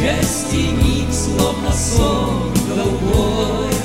счастье миг, словно сон голубой.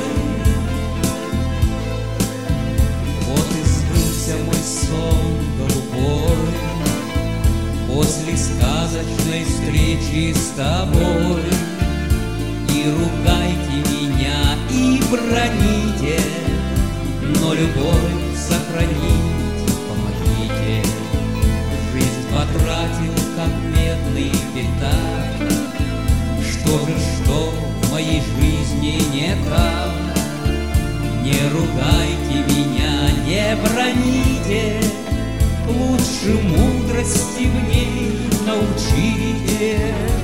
Вот и сбылся мой сон голубой после сказочной встречи с тобой. И ругайте меня, и броните, но любовь сохранить помогите. Жизнь потратил, как медный пятак. Что же, что в моей жизни не так? Не ругайте меня, не броните, лучше мудрости в ней научите.